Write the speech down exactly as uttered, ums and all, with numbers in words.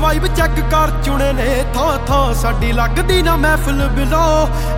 vibe check ਕਰ ਚੁਣੇ ਨੇ ਥਾਂ ਥਾਂ ਸਾਡੀ ਲੱਗਦੀ ਨਾ ਮਹਿਫਿਲ ਬਿਲੋ